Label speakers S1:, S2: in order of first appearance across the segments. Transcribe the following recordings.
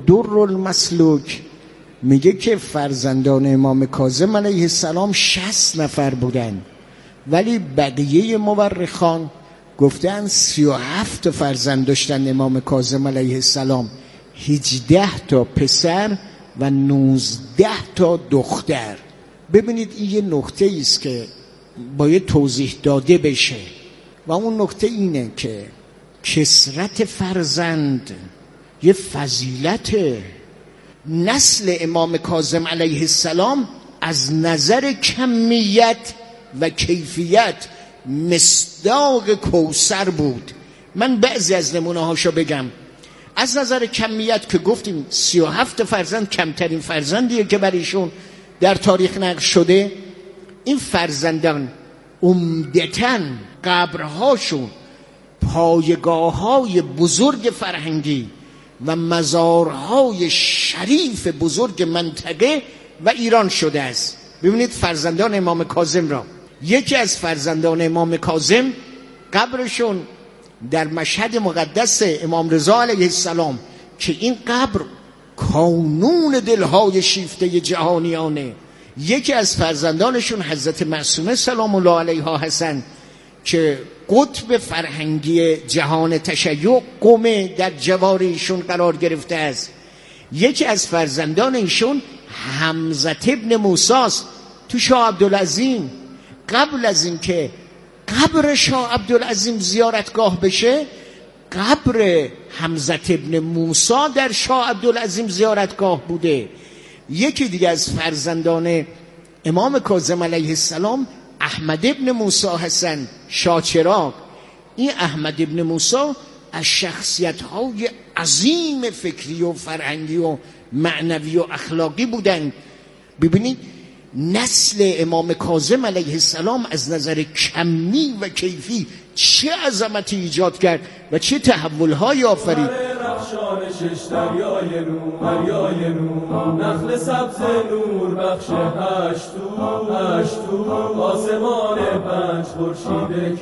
S1: در المسلوک میگه که فرزندان امام کاظم علیه السلام 60 نفر بودن، ولی بقیه مورخان گفتن 37 فرزند داشتن امام کاظم علیه السلام، 18 تا پسر و 19 تا دختر. ببینید این یه نکته ایست که باید توضیح داده بشه و اون نکته اینه که کثرت فرزند یه فضیلته. نسل امام کاظم علیه السلام از نظر کمیت و کیفیت مصداق کوثر بود. من بعضی از نمونه هاشو بگم. از نظر کمیت که گفتیم 37 فرزند کمترین فرزندیه که برایشون در تاریخ نقل شده. این فرزندان عمدتاً قبرهاشون پایگاه‌های بزرگ فرهنگی و مزارهای شریف بزرگ منطقه و ایران شده است. ببینید فرزندان امام کاظم را، یکی از فرزندان امام کاظم قبرشون در مشهد مقدس امام رضا علیه السلام که این قبر کانون دلهای شیفته جهانیانه، یکی از فرزندانشون حضرت معصومه سلام الله علیها هستن که قطب فرهنگی جهان تشیع قم در جوار ایشون قرار گرفته است. یکی از فرزندان ایشون حمزه ابن موسی است تو شاه عبدالعظیم. قبل از اینکه قبر شاه عبدالعظیم زیارتگاه بشه، قبر حمزه ابن موسی در شاه عبدالعظیم زیارتگاه بوده. یکی دیگه از فرزندان امام کاظم علیه السلام احمد ابن موسی هستن شاچراغ. این احمد ابن موسی از شخصیت‌های عظیم فکری و فرهنگی و معنوی و اخلاقی بودند. ببینید نسل امام کاظم علیه السلام از نظر کمی و کیفی چه عظمتی ایجاد کرد و چه تحول‌هایی آفرید.
S2: رخشان شش دریای نور، نخل سبز نور بخش هشتو، آسمان پنج خورشید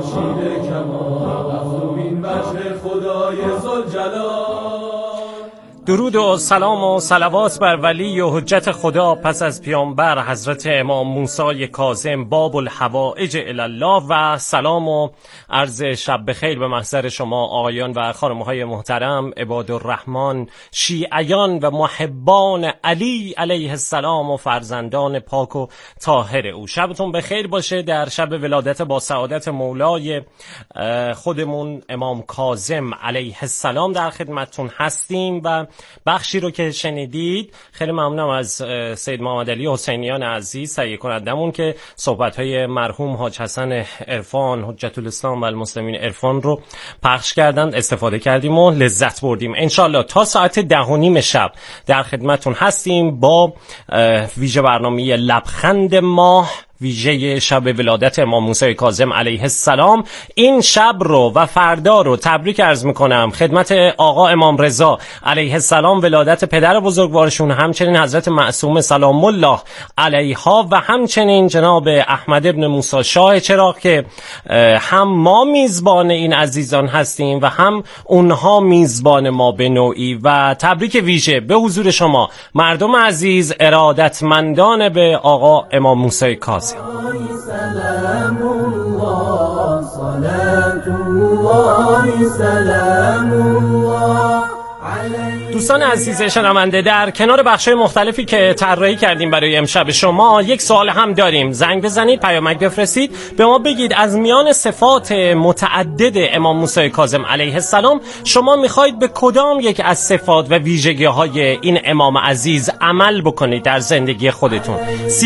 S2: کمان، افزون وجه خدای ذوالجلال.
S3: درود و سلام و صلوات بر ولی و حجت خدا پس از پیامبر حضرت امام موسی کاظم باب الحوائج الی الله، و سلام و عرض شب بخیر به محضر شما آقایان و خانم‌های محترم، عباد الرحمن، شیعیان و محبان علی علیه السلام و فرزندان پاک و طاهر او. شبتون بخیر باشه در شب ولادت با سعادت مولای خودمون امام کاظم علیه السلام در خدمتتون هستیم و بخشی رو که شنیدید خیلی ممنونم از سید محمد علی حسینیان عزیز تهیه کنندمون که صحبت‌های مرحوم حاج حسن عرفان حجت الاسلام و المسلمین عرفان رو پخش کردند، استفاده کردیم و لذت بردیم. انشالله تا ساعت 10:30 شب در خدمتتون هستیم با ویژه برنامه لبخند ماه، ویژه شب ولادت امام موسی کاظم علیه السلام. این شب رو و فردا رو تبریک عرض میکنم خدمت آقا امام رضا علیه السلام، ولادت پدر بزرگوارشون، همچنین حضرت معصومه سلام الله علیها و همچنین جناب احمد ابن موسی شاه چراغ که هم ما میزبان این عزیزان هستیم و هم اونها میزبان ما به نوعی. و تبریک ویژه به حضور شما مردم عزیز، ارادتمندان به آقا امام موسی کاظم.
S2: سلام الله صلات الله سلام الله.
S3: دوستان عزیز شنونده، در کنار بخش‌های مختلفی که طراحی کردیم برای امشب شما یک سوال هم داریم. زنگ بزنید، پیامک بفرستید، به ما بگید از میان صفات متعدد امام موسی کاظم علیه السلام شما میخواید به کدام یک از صفات و ویژگی‌های این امام عزیز عمل بکنید در زندگی خودتون.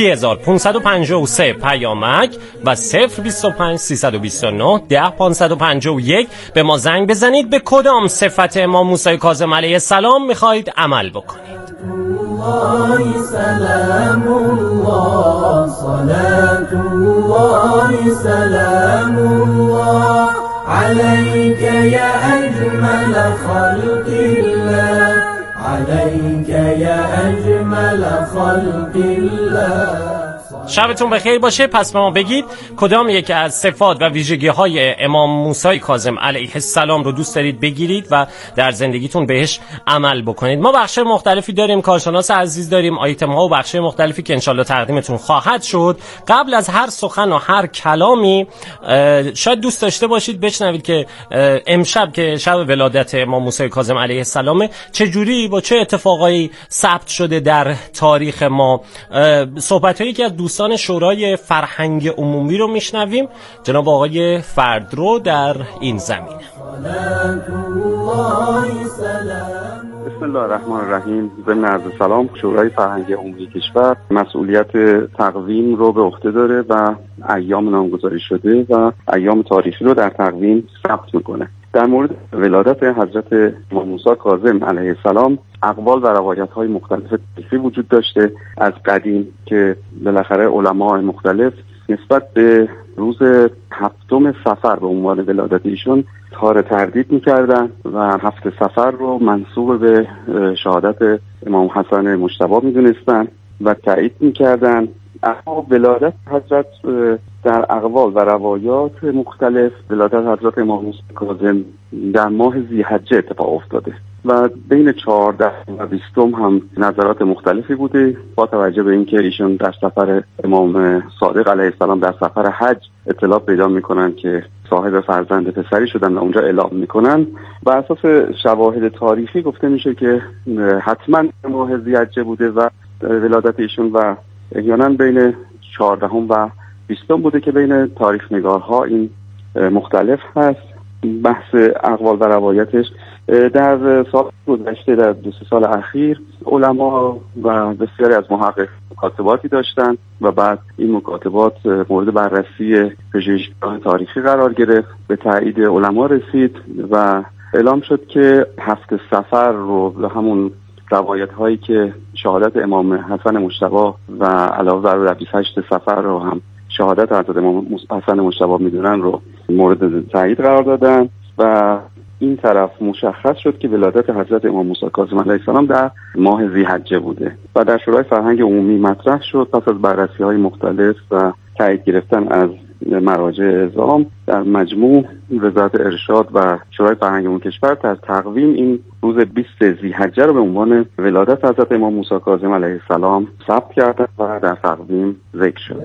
S3: 3553 پیامک و 025 329 10551 به ما زنگ بزنید به کدام صفت امام موسی کاظم علیه السلام میخواید عمل بکنید.
S2: الله سلام الله صلات الله سلام الله عليك يا أجمل خلق الله عليك يا أجمل خلق الله.
S3: شبتون بخیر باشه. پس به ما بگید کدام یک از صفات و ویژگی‌های امام موسی کاظم علیه السلام رو دوست دارید بگیرید و در زندگیتون بهش عمل بکنید. ما بخش مختلفی داریم، کارشناس عزیز داریم، آیتم‌ها و بخش مختلفی که انشالله تقدیمتون خواهد شد. قبل از هر سخن و هر کلامی شاید دوست داشته باشید بشنوید که امشب که شب ولادت امام موسی کاظم علیه السلام چجوری با چه اتفاقایی ثبت شده در تاریخ ما. صحبت‌هایی که از دوستان شورای فرهنگ عمومی رو میشنویم. جناب آقای فردرو در این زمینه.
S4: بسم الله الرحمن الرحیم. ضمن عرض سلام، شورای فرهنگ عمومی کشور مسئولیت تقویم رو به عهده داره و ایام نامگذاری شده و ایام تاریخی رو در تقویم ثبت میکنه. در مورد ولادت حضرت امام موسی کاظم علیه السلام اقوال و روایت‌های مختلف تاریخی وجود داشته از قدیم که بالاخره علماء مختلف نسبت به روز 7 صفر به عنوان ولادت ایشون اظهار تردید می‌کردن و 7 صفر رو منسوب به شهادت امام حسن مجتبی می‌دونستن و تایید می‌کردن. اما ولادت حضرت در اقوال و روایات مختلف ولادت حضرت امام موسی کاظم در ماه ذی‌حجه اتفاق افتاده و بین 14 و 20 هم نظرات مختلفی بوده با توجه به اینکه ایشون در سفر امام صادق علیه السلام در سفر حج اطلاع پیدا میکنن که صاحب فرزند پسری شدن و اونجا اعلام میکنن. و اساس شواهد تاریخی گفته میشه که حتما ماه ذی‌حجه بوده و ولادت ایشون و احیانا بین 14 و 20 بوده که بین تاریخ نگارها این مختلف هست. بحث اقوال و روایتش در سال گذشته در 2 سال اخیر علما و بسیاری از محققین مکاتباتی داشتن و بعد این مکاتبات مورد بررسی پژوهشگاه تاریخی قرار گرفت، به تایید علما رسید و اعلام شد که 7 صفر رو همون روایت هایی که شهادت امام حسن مجتبی و علاوه بر 28 صفر رو هم شهادت حضرت امام حسن مجتبی میدونن رو مورد تایید قرار دادن و این طرف مشخص شد که ولادت حضرت امام موسی کاظم علیه السلام در ماه ذی‌حجه بوده و در شورای فرهنگ عمومی مطرح شد. پس از بررسی‌های مختلف و تایید گرفتن از مراجع اعظام در مجموع وزارت ارشاد و شورای فرهنگ عمومی کشور در تقویم این روز 20 ذی‌حجه رو به عنوان ولادت حضرت امام موسی کاظم علیه السلام ثبت کردند و در تقویم ذکر شد.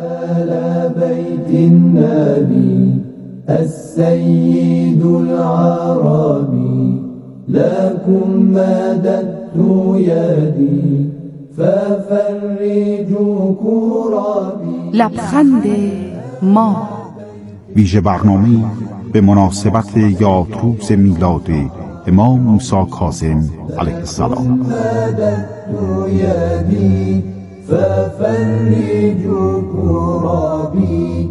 S2: السيد العربي لكم مددت يدي ففرجوا كربي.
S5: لبخند ما
S6: ویژه برنامه به مناسبت یادروز میلاد امام موسی کاظم علیه السلام.
S2: مددت يدي ففرجوا كربي.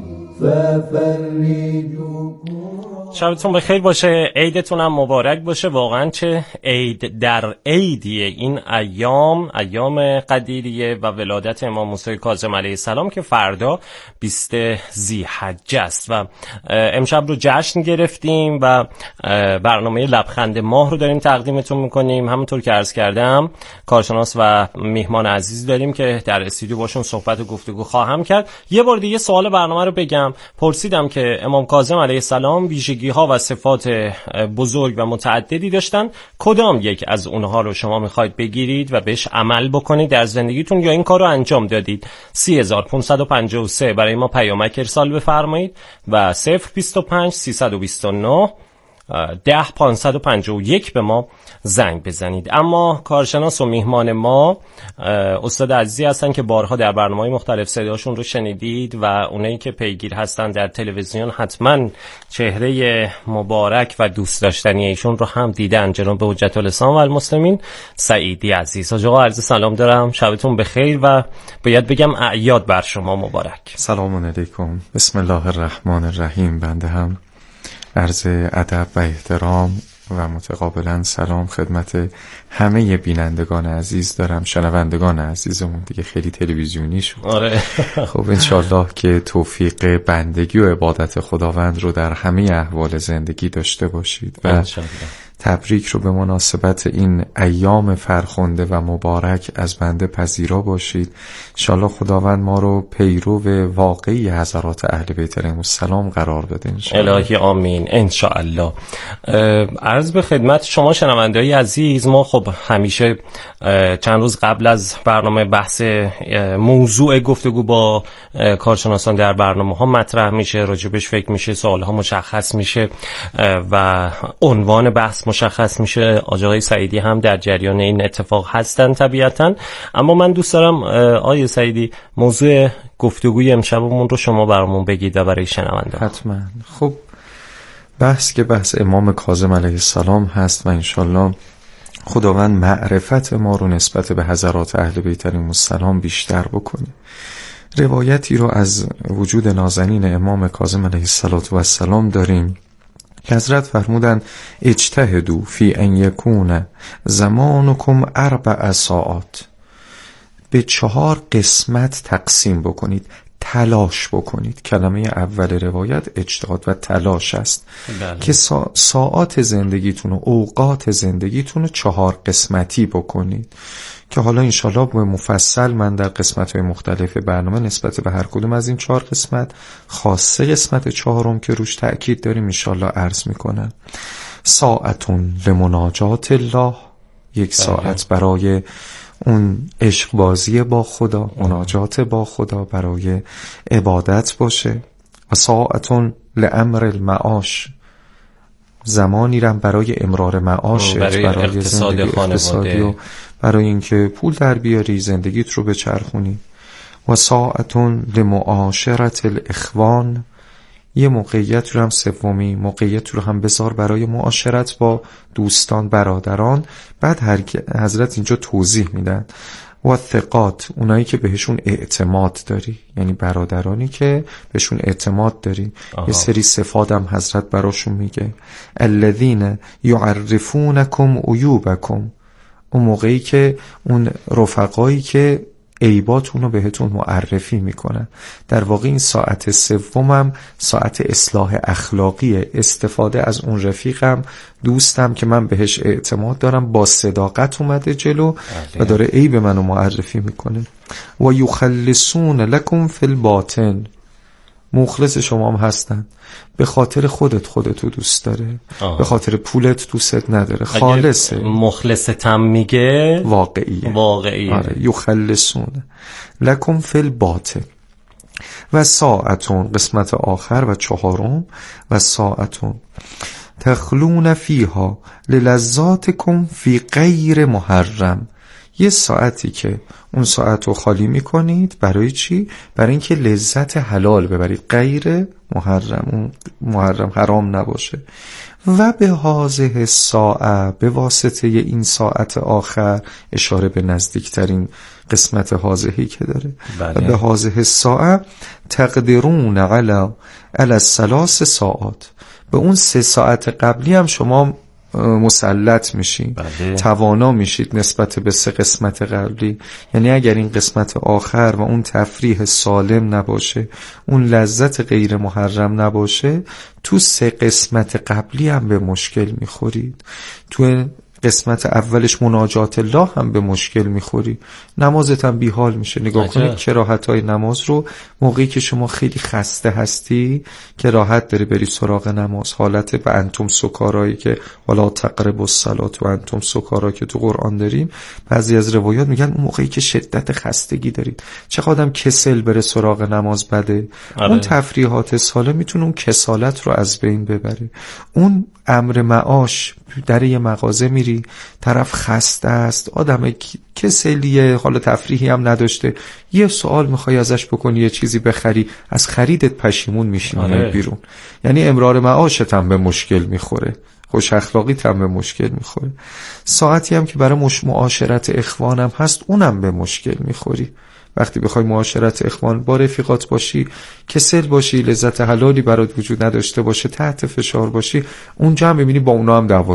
S3: شبتون بخیر باشه، عیدتون هم مبارک باشه. واقعا چه عید در عیدیه این ایام قدیریه و ولادت امام موسی کاظم علیه السلام که فردا 20 ذی‌حجه است و امشب رو جشن گرفتیم و برنامه لبخند ماه رو داریم تقدیمتون میکنیم. همونطور که عرض کردم کارشناس و میهمان عزیز داریم که در استودیو باشون صحبت و گفتگو خواهم کرد. یه بار دیگه سوال برنامه رو بگم. پرسیدم که امام کاظم علیه السلام ویژگی‌ها و صفات بزرگ و متعددی داشتن، کدام یک از اونها رو شما میخواید بگیرید و بهش عمل بکنید در زندگیتون یا این کار رو انجام دادید؟ 30553 برای ما پیامک ارسال بفرمایید و 025 329 10551 به ما زنگ بزنید. اما کارشناس و میهمان ما استاد عزیزی هستن که بارها در برنامه‌های مختلف صداشون رو شنیدید و اونایی که پیگیر هستن در تلویزیون حتما چهره مبارک و دوست داشتنی ایشون رو هم دیدن. جناب حجت الاسلام و المسلمین سعیدی عزیز. آقا عرض سلام دارم، شبتون بخیر و باید بگم اعیاد بر شما مبارک.
S7: سلام علیکم. بسم الله الرحمن الرحیم. بنده هم عرض ادب و احترام و متقابلا سلام خدمت همه بینندگان عزیز دارم. شنوندگان عزیزمون دیگه خیلی تلویزیونی شد.
S3: آره.
S7: خب انشالله که توفیق بندگی و عبادت خداوند رو در همه احوال زندگی داشته باشید و تبریک رو به مناسبت این ایام فرخنده و مبارک از بنده پذیرا باشید. انشالله خداوند ما رو پیرو واقعی حضرات اهل بیت علیهم السلام قرار بده انشالله.
S3: الهی آمین انشالله. عرض به خدمت شما شنونده‌های عزیز، ما خب همیشه چند روز قبل از برنامه بحث موضوع گفتگو با کارشناسان در برنامه ها مطرح میشه، راجبش فکر میشه، سوال ها مشخص میشه و عنوان بحث مشخص میشه. آقای سعیدی هم در جریان این اتفاق هستن طبیعتا. اما من دوست دارم آقای سعیدی موضوع گفتگوی امشبمون رو شما برامون بگید و برای شنونده.
S7: حتما. خب بحث که بحث امام کاظم علیه السلام هست و انشالله خداوند معرفت ما رو نسبت به حضرات اهل بیت علیهم السلام بیشتر بکنه. روایتی رو از وجود نازنین امام کاظم علیه السلام داریم که حضرت فرمودن اجتهدوا فی ان یکون زمانکم 4 ساعات، به 4 قسمت تقسیم بکنید، تلاش بکنید. کلمه اول روایت اجتهاد و تلاش است.
S3: بله.
S7: که ساعات زندگیتون و اوقات زندگیتون رو 4 قسمتی بکنید که حالا انشالله به مفصل من در قسمت‌های مختلف برنامه نسبت به هر کدوم از این 4 قسمت، خاصه قسمت 4 که روش تأکید داریم انشالله عرض میکنم. ساعتون لمناجات الله، 1 ساعت برای اون عشق بازی با خدا، مناجات با خدا، برای عبادت باشه. و ساعتون لامر المعاش، زمانی رم برای امرار معاش، برای
S3: اقتصاد خانواده
S7: و برای اینکه پول در بیاری، زندگیت رو بچرخونی. و ساعتون لمعاشرت الاخوان، یه موقعیت رو هم سومی موقعیت رو هم بذار برای معاشرت با دوستان، برادران. بعد حضرت اینجا توضیح میدن و ثقات، اونایی که بهشون اعتماد داری، یعنی برادرانی که بهشون اعتماد داری. یه سری صفات هم حضرت براشون میگه، الذین یعرفونکم عیوبکم، اون موقعی که اون رفقایی که عیباتون رو بهتون معرفی میکنن. در واقع این ساعت سومم ساعت اصلاح اخلاقیه، استفاده از اون رفیقم، دوستم که من بهش اعتماد دارم، با صداقت اومده جلو و داره عیب منو معرفی میکنه. و یخلصون لکم فی الباطن، مخلص شما هم هستن، به خاطر خودتو دوست داره، به خاطر پولت دوست نداره، خالصه.
S3: مخلصتم میگه
S7: واقعیه. آره. یخلصون لکم فی الباطن. و ساعتون، قسمت آخر و 4، و ساعتون تخلون فیها للذاتکم فی غیر محرم، یه ساعتی که اون ساعت رو خالی میکنید برای چی؟ برای اینکه لذت حلال ببرید، غیر محرم، اون محرم حرام نباشه. و به هذه ساعه، به واسطه این ساعت آخر، اشاره به نزدیکترین قسمت هازهی که داره.
S3: بله.
S7: به هذه ساعه تقدرون علی 3 ساعات، به اون 3 ساعت قبلی هم شما مسلط میشید.
S3: بله.
S7: توانا میشید نسبت به 3 قسمت قبلی. یعنی اگر این قسمت آخر و اون تفریح سالم نباشه، اون لذت غیر محرم نباشه، تو 3 قسمت قبلی هم به مشکل میخورید. تو قسمت اولش مناجات الله هم به مشکل میخوری، نمازت هم بیحال میشه. نگاه کنید کراهت‌های نماز رو موقعی که شما خیلی خسته هستی که راحت داری بری سراغ نماز، حالت به انتم سکارایی که ولا تقربوا الصلاة و انتم سکارا که تو قرآن داریم، بعضی از روایات میگن اون موقعی که شدت خستگی دارید، چقدر کسل بره سراغ نماز بده. اون تفریحات سالم میتونه اون کسالت رو از بین ببره. اون امر معاش، در یه مغازه میری، طرف خسته است، آدم کسلیه، حالا تفریحی هم نداشته، یه سوال میخوای ازش بکنی، یه چیزی بخری، از خریدت پشیمون میشی بیرون. یعنی امرار معاشت هم به مشکل میخوره، خوش اخلاقیت هم به مشکل میخوره. ساعتی هم که برای معاشرت اخوانم هست، اونم به مشکل میخوری. وقتی بخوای معاشرت اخوان با رفیقات باشی، کسل باشی، لذت حلالی برات وجود نداشته باشه، تحت فشار باشی، اونجا هم ببینی با اونا هم دعوات شد.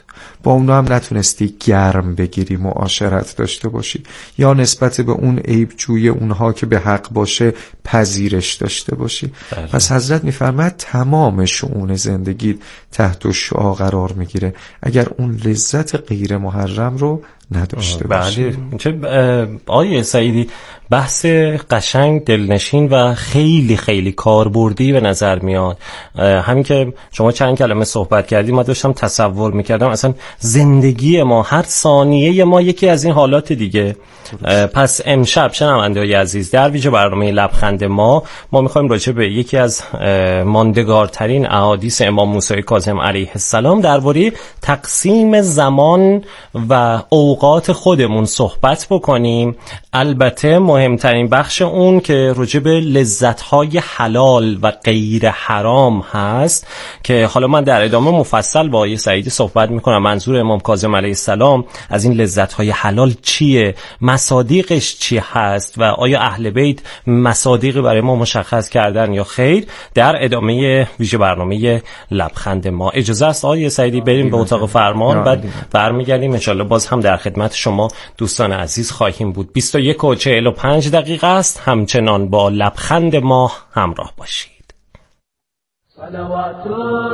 S7: با اونا هم نتونستی گرم بگیری، معاشرت داشته باشی، یا نسبت به اون عیب جوی اونها که به حق باشه پذیرش داشته باشی. پس حضرت میفرماید تمام شؤون زندگی تحت شعاع قرار میگیره اگر اون لذت غیر محرم رو نداشته باشی.
S3: بله. آیه سعیدی بحث قشنگ، دلنشین و خیلی خیلی کاربردی به نظر میاد. همین که شما چند کلمه صحبت کردیم من داشتم تصور میکردم اصلا زندگی ما، هر ثانیه ما یکی از این حالات دیگه. پس امشب شنونده‌های عزیز در ویژه برنامه لبخند ما میخوایم راجع به یکی از ماندگارترین احادیث امام موسی کاظم علیه السلام درباره تقسیم زمان و اوقات خودمون صحبت بکنیم. البته مهمترین بخش اون که راجع به لذت‌های حلال و غیر حرام هست که حالا من در ادامه مفصل با آیه سعیدی صحبت میکنم. منظور امام کاظم علیه السلام از این لذت‌های حلال چیه، مصادیقش چی هست و آیا اهل بیت مصادیقی برای ما مشخص کردن یا خیر، در ادامه ویژه برنامه لبخند ما. اجازه است آیه سعیدی بریم به اتاق فرمان، بعد برمیگردیم انشالله باز هم در خدمت شما دوستان عزیز خواهیم بود. 21:45 است. همچنان با لبخند ما همراه باشید.
S2: صلوات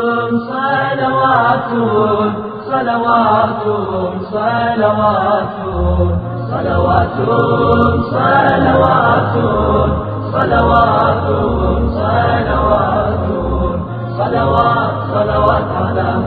S2: صلوات صلوات صلوات صلوات صلوات صلوات صلوات صلوات صلوات على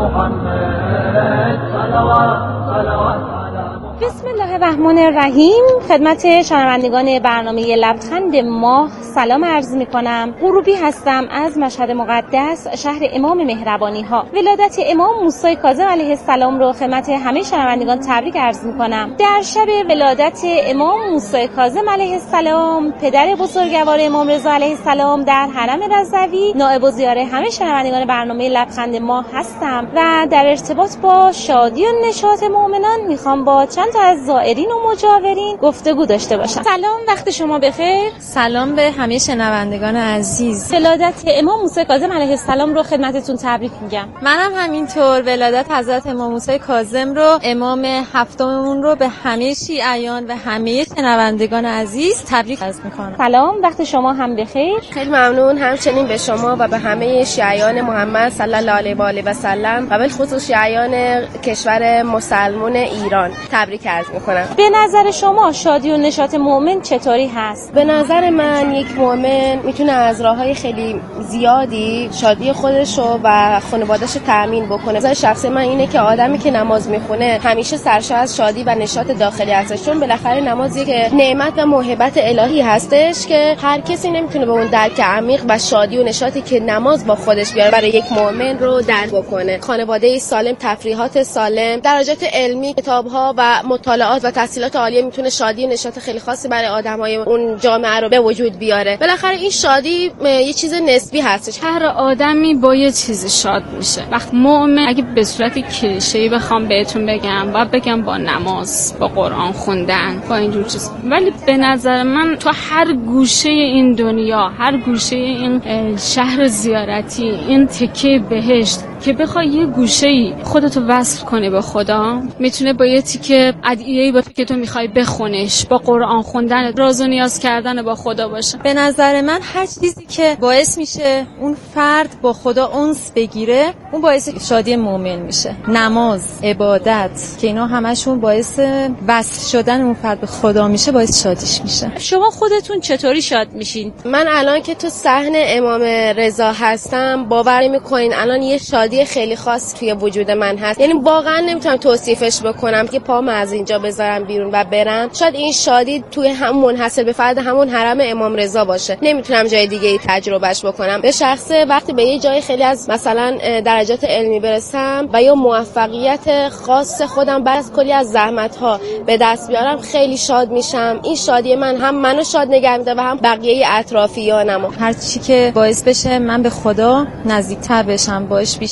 S2: محمد صلوات صلوات.
S8: بسم الله الرحمن الرحیم. خدمت شنوندگان برنامه لبخند ماه سلام عرض میکنم. غروبی هستم از مشهد مقدس، شهر امام مهربانی ها. ولادت امام موسی کاظم علیه السلام رو خدمت همه شنوندگان تبریک عرض میکنم. در شب ولادت امام موسی کاظم علیه السلام، پدر بزرگوار امام رضا علیه السلام، در حرم رضوی نائب الزیار همه شنوندگان برنامه لبخند ماه هستم و در ارتباط با شادی و نشاط مؤمنان میخوام با چند تا از زائرین و مجاورین گفتگو داشته باشم. سلام، وقت شما بخیر.
S9: سلام به همه شنوندگان عزیز.
S8: ولادت امام موسی کاظم علیه السلام رو خدمتتون تبریک میگم.
S9: منم همینطور ولادت حضرت امام موسی کاظم رو، امام هفتممون رو به همه شیعیان و همه شنوندگان عزیز تبریک عرض میکنم.
S8: سلام، وقت شما هم بخیر.
S10: خیلی ممنون همچنین به شما و به همه شیعیان محمد صلی الله علیه و آله و سلم و به خصوص شیعیان کشور مسلمان ایران تبریک عرض میکنم.
S8: به نظر شما شادی و نشاط مؤمن چطوری هست؟
S10: به نظر من یک مؤمن میتونه از راههای خیلی زیادی شادی خودشو و خانواده‌شو تأمین بکنه. نظر شخصی من اینه که آدمی که نماز میخونه همیشه سرشار از شادی و نشاط داخلی هستش، چون بالاخره نمازی که نعمت و موهبت الهی هستش که هر کسی نمیتونه به اون درک عمیق و شادی و نشاطی که نماز با خودش بیاره برای یک مؤمن رو درک بکنه. خانواده سالم، تفریحات سالم، درجات علمی، کتاب‌ها و مطالعات و تحصیلات عالیه میتونه شادی و نشاط خیلی خاصی برای آدمای اون جامعه رو به وجود بیاره. بالاخره این شادی یه چیز نسبی هستش.
S11: هر آدمی با یه چیزی شاد میشه. وقت مؤمن اگه به صورت کلیشه‌ای بخوام بهتون بگم با نماز، با قرآن خوندن، با اینجور چیز. ولی به نظر من تو هر گوشه این دنیا، هر گوشه این شهر زیارتی، این تکه بهشت که بخوای یه گوشه‌ای خودتو وصل کنی به خدا، میتونه با یه تیکه ادعیه‌ای باشه که تو میخوای بخونش، با قرآن خوندن، راز و نیاز کردن با خدا باشه.
S9: به نظر من هر چیزی که باعث میشه اون فرد با خدا انس بگیره، اون باعث شادی مؤمن میشه. نماز، عبادت که اینا همشون باعث وصل شدن اون فرد به خدا میشه، باعث شادیش میشه.
S8: شما خودتون چطوری شاد میشین؟
S10: من الان که تو صحن امام رضا هستم باور میکنین الان یه شادی خیلی خاص توی وجود من هست. یعنی واقعا نمیتونم توصیفش بکنم که پامو از اینجا بذارم بیرون و برم. شاید این شادی توی همون منحصر به فرد همون حرم امام رضا باشه. نمیتونم جای دیگه ای تجربهش بکنم. به شخصه وقتی به یه جای خیلی از مثلا درجات علمی برسم و یا موفقیت خاص خودم بعد از کلی از زحمت‌ها به دست بیارم خیلی شاد میشم. این شادی من هم منو شاد نگه می‌داره و هم بقیه اطرافیانمو.
S9: هر چی که باعث بشه من به خدا نزدیک‌تر بشم، باعث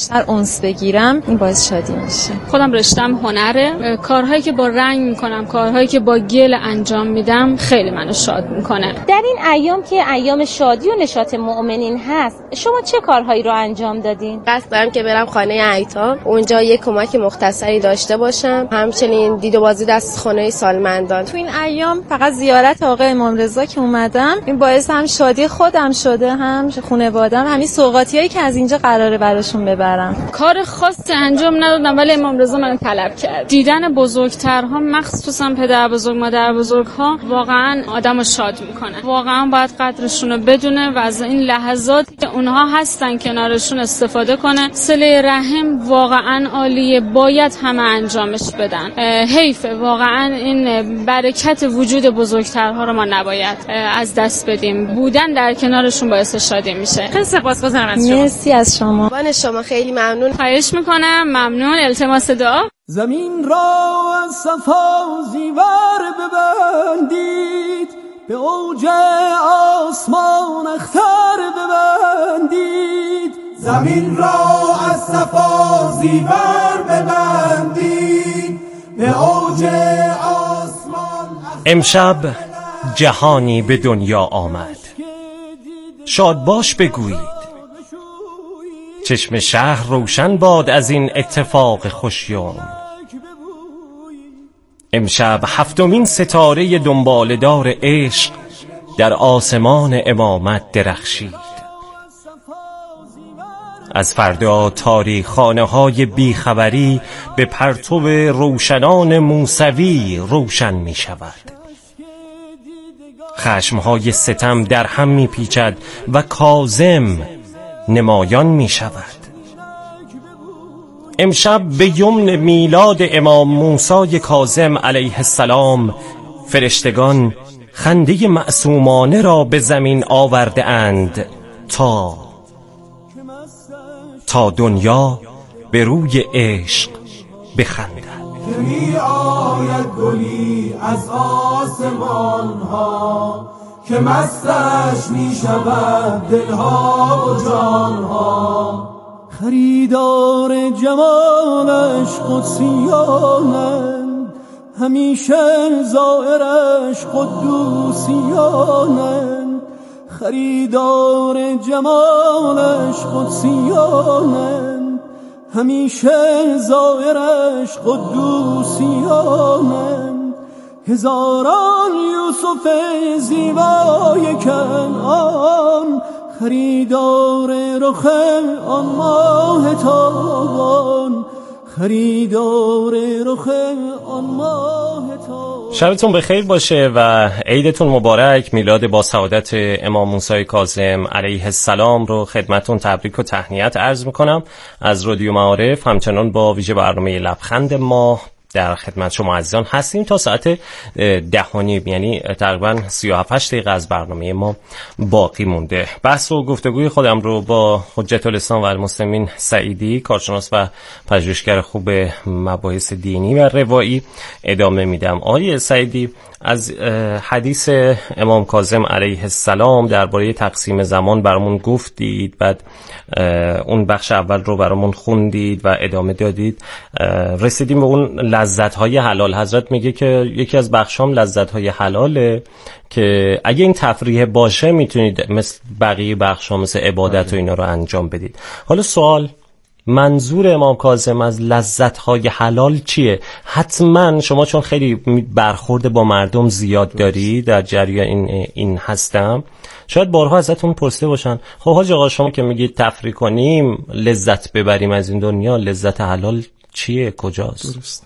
S9: بیشتر انس بگیرم، این باعث شادی میشه.
S11: خودم رشتم هنره، کارهایی که با رنگ میکنم، کارهایی که با گل انجام میدم خیلی منو شاد میکنه.
S8: در این ایام که ایام شادی و نشاط مؤمنین هست، شما چه کارهایی رو انجام دادین؟
S10: قصد دارم که برم خانه ایتام، اونجا یک کمک مختصری داشته باشم، همچنین دید و بازدید از خانه سالمندان.
S9: تو این ایام فقط زیارت آقا امام رضا که اومدم، این باعث هم شادی خودم شده، هم خانواده‌ام، همین سوغاتیایی که از اینجا قراره براشون ببرم.
S11: کار خاصی انجام ندادم ولی امام رضا منو طلب کرد. دیدن بزرگترها، مخصوصا پدر بزرگ مادر بزرگ‌ها، واقعا آدمو شاد میکنه. واقعا باید قدرشون رو بدونه و از این لحظاتی که اونها هستن کنارشون استفاده کنه. صله رحم واقعا عالیه، باید همه انجامش بدن. حیفه واقعا این برکت وجود بزرگترها رو ما نباید از دست بدیم. بودن در کنارشون باعث شادی میشه.
S9: خیلی سپاسگزارم از شما. مرسی از شما.
S10: من شما خیلی ممنون.
S11: خواهش میکنم. ممنون. التماس دعا.
S2: زمین را از صفا زیور ببندید، به اوج آسمان اختر ببندید. زمین را از صفا زیور ببندید، به اوج آسمان.
S3: امشب جهانی به دنیا آمد، شاد باش بگویید. چشم شهر روشن باد از این اتفاق خوشیوم. امشب هفتمین ستاره دنبالدار عشق در آسمان امامت درخشید. از فردا تاریخخانه های بیخبری به پرتو روشنان موسوی روشن می شود. خشمهای ستم در هم می پیچد و کاظم نمایان می شود. امشب به یمن میلاد امام موسی کاظم علیه السلام فرشتگان خنده معصومانه را به زمین آورده اند تا دنیا به روی عشق بخندد.
S2: که می آید گلی از آسمان ها، که مستش می شود دلها و جانها. خریدار جمالش قدسیانند، همیشه زائرش قدوسیانند. خریدار جمالش قدسیانند، همیشه زائرش قدوسیانند. هزاران یوسف زیبای کنعان، خریدار رخ آن ماه تابان، خریدار رخ آن ماه تابان.
S3: شبتون بخیر باشه و عیدتون مبارک. میلاد با سعادت امام موسی کاظم علیه السلام رو خدمتون تبریک و تهنیت عرض میکنم. از رادیو معارف همچنان با ویژه برنامه لبخند ماه در خدمت شما عزیزان هستیم تا ساعت 10:30، یعنی تقریبا 37 دقیقه از برنامه ما باقی مونده. بحث و گفتگوی خودم رو با حجت الاسلام و المسلمین سعیدی، کارشناس و پژوهشگر خوب مباحث دینی و روایی ادامه میدم. آقای سعیدی، از حدیث امام کاظم علیه السلام درباره تقسیم زمان برامون گفتید، بعد اون بخش اول رو برامون خوندید و ادامه دادید. رسیدیم به اون لذت‌های حلال. حضرت میگه که یکی از بخشام لذت‌های حلاله که اگه این تفریح باشه میتونید مثل بقیه بخشام مثل عبادت و اینا رو انجام بدید. حالا سوال، منظور امام کاظم از لذت‌های حلال چیه؟ حتما شما چون خیلی برخورد با مردم زیاد داری، در جریان این هستم، شاید بارها ازتون پرسیده باشن خب حاج آقا شما که میگید تفریح کنیم، لذت ببریم از این دنیا، لذت حلال چیه، کجاست؟
S7: درست.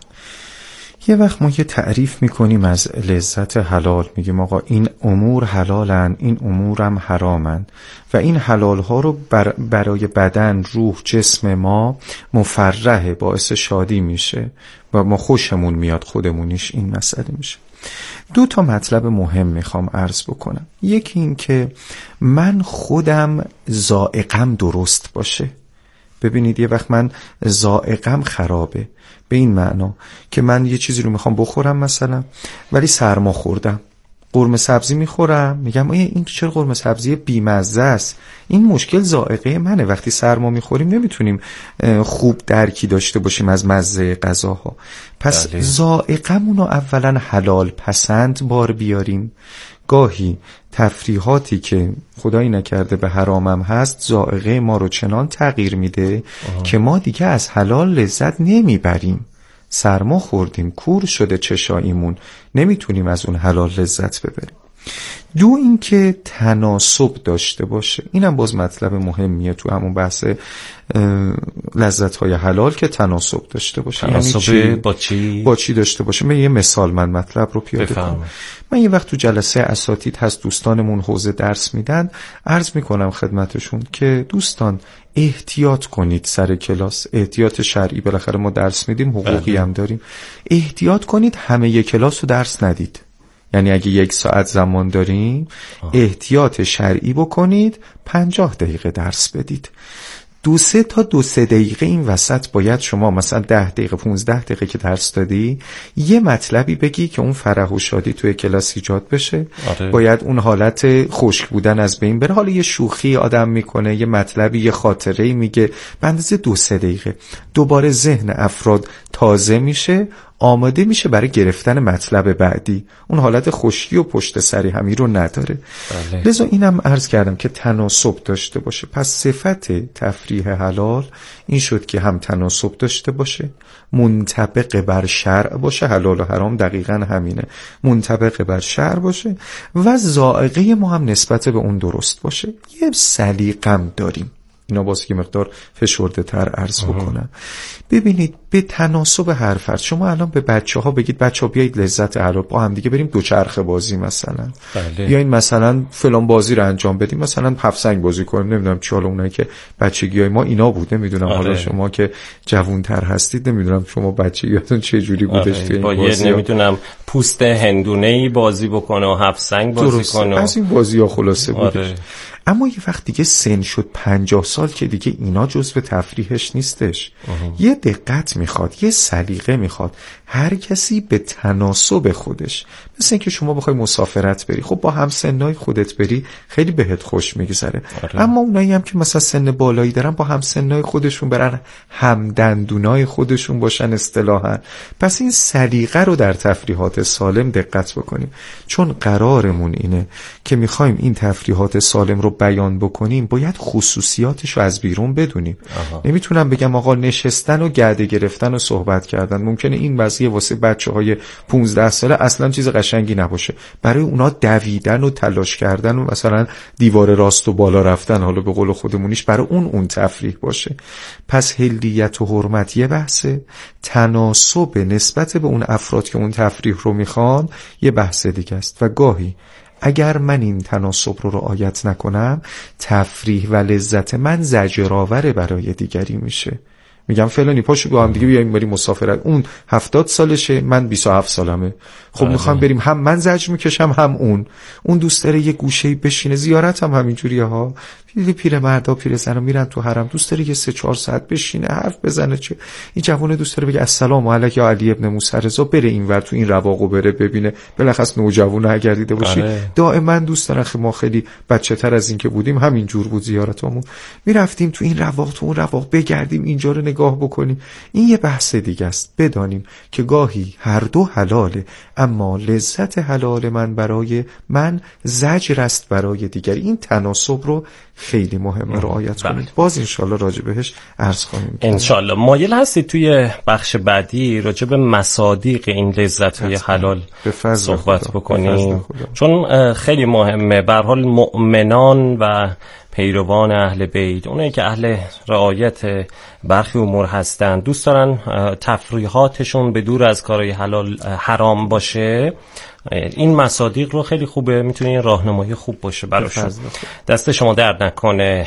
S7: یه وقت ما یه تعریف میکنیم از لذت حلال، میگیم آقا این امور حلالن، این امورم حرامن و این حلال ها رو برای بدن، روح، جسم ما مفرحه، باعث شادی میشه و ما خوشمون میاد خودمونیش. این مسئله میشه. 2 مطلب مهم میخوام عرض بکنم. یکی این که من خودم ذائقم درست باشه. ببینید یه وقت من ذائقم خرابه، به این معنا که من یه چیزی رو میخوام بخورم مثلا ولی سرما خوردم، قرمه سبزی میخورم، میگم این چرا قرمه سبزی بیمزه است؟ این مشکل ذائقه منه. وقتی سرما میخوریم نمیتونیم خوب درکی داشته باشیم از مزه غذاها. پس ذائقه‌مون رو اولا حلال پسند بار بیاریم. گاهی تفریحاتی که خدایی نکرده به حرامم هست ذائقه ما رو چنان تغییر میده که ما دیگه از حلال لذت نمیبریم. سرما خوردیم، کور شده چشاییمون، نمیتونیم از اون حلال لذت ببریم. دو اینکه تناسب داشته باشه. اینم باز مطلب مهمیه تو همون بحث لذت‌های حلال که تناسب داشته باشه.
S3: تناسب
S7: یعنی
S3: با چی
S7: داشته باشه. من یه مثال مطلب رو پیاده کنم. من یه وقت تو جلسه اساتید هست دوستانمون حوزه درس میدن، عرض میکنم خدمتشون که دوستان احتیاط کنید سر کلاس، احتیاط شرعی، بالاخره ما درس میدیم، حقوقی هم داریم. احتیاط کنید همه یک کلاس رو درس ندید. یعنی اگه 1 ساعت زمان داریم احتیاط شرعی بکنید، 50 دقیقه درس بدید. 2-3 تا 2-3 دقیقه این وسط باید شما مثلا 10 دقیقه 15 دقیقه که درس دادی یه مطلبی بگی که اون فرح و شادی توی کلاس ایجاد بشه. باید اون حالت خشک بودن از بین بره. حالا یه شوخی آدم میکنه، یه مطلبی، یه خاطره‌ای میگه، به اندازه 2-3 دقیقه دوباره ذهن افراد تازه میشه، آماده میشه برای گرفتن مطلب بعدی. اون حالت خشکی و پشت سری همی رو نداره. لذا اینم عرض کردم که تناسب داشته باشه. پس صفت تفریح حلال این شد که هم تناسب داشته باشه، منطبق بر شرع باشه. حلال و حرام دقیقاً همینه، منطبق بر شرع باشه و ذائقه ما هم نسبت به اون درست باشه. یه سلیقه‌ام داریم، اینا باز که مقدار فشرده تر عرض بکنم. ببینید به تناسب هر فرد، شما الان به بچه‌ها بگید بچه‌ها بیایید لذت حلال با هم دیگه بریم دوچرخه بازی مثلا، بیاین مثلا فلان بازی رو انجام بدیم، مثلا 7 سنگ بازی کنیم، نمیدونم چی. حالا اونایی که بچگیای ما اینا بود، نمیدونم حالا شما که جوان‌تر هستید نمیدونم شما بچگیاتون چه جوری بودش توی این بازی.
S3: نمیدونم پوست هندونه‌ای بازی بکنه و 7 سنگ بازی کنه،
S7: از این بازی‌ها خلاصه بود. اما یه وقت دیگه سن شد 50 سال که دیگه اینا جزو تفریحش نیستش. یه دقت میخواد، یه سلیقه میخواد، هر کسی به تناسب خودش. مثل اینکه شما بخوای مسافرت بری، خب با همسنای خودت بری خیلی بهت خوش میگذره. اما اونایی هم که مثلا سن بالایی دارن با همسنای خودشون برن، همدندونای خودشون باشن اصطلاحاً. پس این سلیقه رو در تفریحات سالم دقت بکنیم، چون قرارمون اینه که میخوایم این تفریحات سالم رو بیان بکنیم، باید خصوصیاتش رو از بیرون بدونیم. نمیتونم بگم آقا نشستن و گرده گرفتن و صحبت کردن، ممکنه این وضعیه واسه بچه‌های 15 ساله اصلا چیز قشنگی نباشه، برای اونا دویدن و تلاش کردن و مثلا دیوار راست و بالا رفتن، حالا به قول خودمونیش، برای اون تفریح باشه. پس حلیت و حرمت یه بحثه، تناسب نسبت به اون افراد که اون تفریح رو میخوان یه بحث دیگه است. و گاهی اگر من این تناسب رو رعایت نکنم، تفریح و لذت من زجرآور برای دیگری میشه. میگم فلانی پاشو با هم دیگه بیایم بریم مسافرت، اون 70 سالشه من 27 سالمه، خب میخوام بریم، هم من زجر میکشم هم اون دوست داره یه گوشه‌ای بشینه. زیارت هم همینجوریه ها، پیر مردا پیر زنا میرن تو حرم، دوست داره یه 3-4 ساعت بشینه حرف بزنه. چه این جوونه دوست داره بگه السلام علیک یا علی ابن موسی رضا، بره اینور تو این رواقو بره ببینه. بالاخص نوجوونه اگر دیده باشی دائما دوست دارن. ما خیلی بچه‌تر از این که بودیم همین جور بود زیارتامون، میرفتیم تو این رواق تو اون رواق بگردیم، اینجا رو نگاه بکنیم. این یه بحث دیگه است. بدانیم که گاهی هر دو حلاله، اما لذت حلال من برای من زجر است برای دیگری. این تناسب رو خیلی مهمه رعایت کنید. باز انشالله راجع بهش عرض خواهیم کرد.
S3: انشالله مایل هستید توی بخش بعدی راجع به مصادیق این لذت‌های حلال صحبت بکنیم، چون خیلی مهمه. به هر حال مؤمنان و پیروان اهل بیت، اونایی که اهل رعایت برخی امور هستن، دوست دارن تفریحاتشون به دور از کارهای حلال حرام باشه. این مصادیق رو خیلی خوبه، میتونه راهنمایی خوب باشه براشون. دست شما درد نکنه.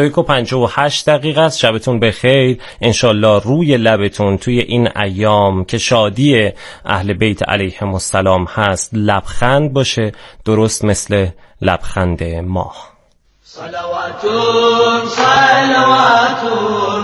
S3: 21:58 است. شبتون بخیر. انشالله روی لبتون توی این ایام که شادی اهل بیت علیهم السلام هست لبخند باشه، درست مثل لبخند ماه.
S2: صلواتون صلواتون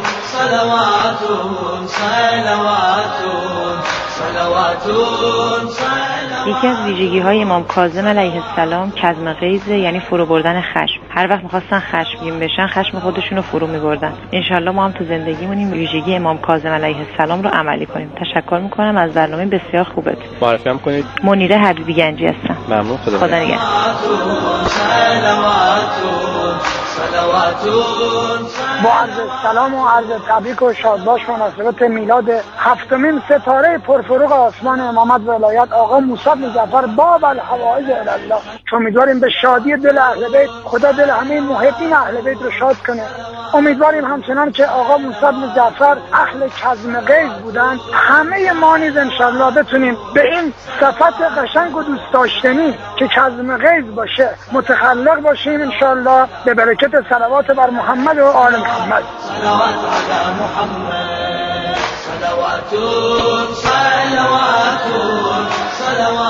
S2: صلواتون صلواتون صلواتون صلواتون
S12: یکی از ویژگی‌های امام کاظم علیه السلام کظم غیظ، یعنی فرو بردن خشم. هر وقت می‌خواستن خشمگین بشن خشم خودشونو فرو می‌بردن. انشالله ما هم تو زندگیمون این ویژگی امام کاظم علیه السلام رو عملی کنیم. تشکر می‌کنم از برنامه بسیار خوبت.
S13: معرفی هم کنید.
S12: منیره حبیبی گنجی هستم.
S13: ممنون. خدا
S12: نگهدار.
S14: با عرض سلام و عرض تبریک و شادباش مناسبت میلاد هفتمین ستاره پرفروغ آسمان امامت ولایت آقا موسی بن جعفر باب الحوائج الله، که امیدواریم به شادی دل اهل بیت خدا دل همه محبین اهل بیت رو شاد کنه. امیدواریم همچنان که آقا موسی بن جعفر اهل کظم غیظ بودن، همه ما نیز انشالله بتونیم به این صفت قشنگ و دوست داشتنی که کظم غیظ باشه متخلق باشیم انشالله، به برکت صلوات بر محمد و آل محمد.
S2: صلوات علی محمد، صلوات